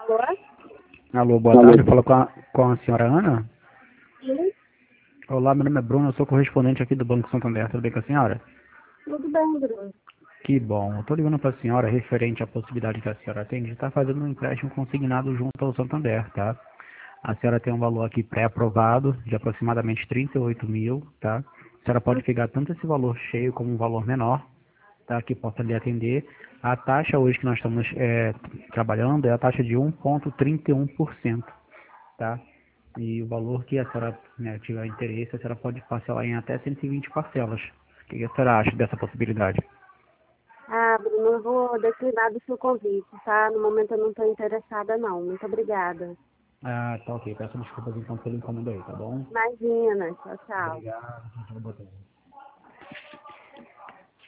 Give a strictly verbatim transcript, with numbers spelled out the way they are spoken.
Alô? Alô, boa tarde. Fala com a, com a senhora Ana. Sim, Olá, meu nome é Bruno, eu sou correspondente aqui do Banco Santander. Tudo bem com a senhora? tudo bem, Bruno. Que bom. Eu tô ligando para a senhora referente à possibilidade que a senhora tem de estar fazendo um empréstimo consignado junto ao Santander, tá? A senhora tem um valor aqui pré-aprovado de aproximadamente trinta e oito mil, tá? A senhora pode pegar tanto esse valor cheio como um valor menor, tá? Que possa lhe atender. A taxa hoje que nós estamos é, trabalhando é a taxa de um vírgula trinta e um por cento, tá? E o valor que a senhora, né, tiver interesse, a senhora pode parcelar em até cento e vinte parcelas. O que a senhora acha dessa possibilidade? Ah, Bruno, eu vou declinar do seu convite, tá? No momento eu não estou interessada, não. Muito obrigada. Ah, tá ok. Peço desculpas então pelo incômodo aí, tá bom? Imagina, tchau, tchau. Obrigado. Boa tarde.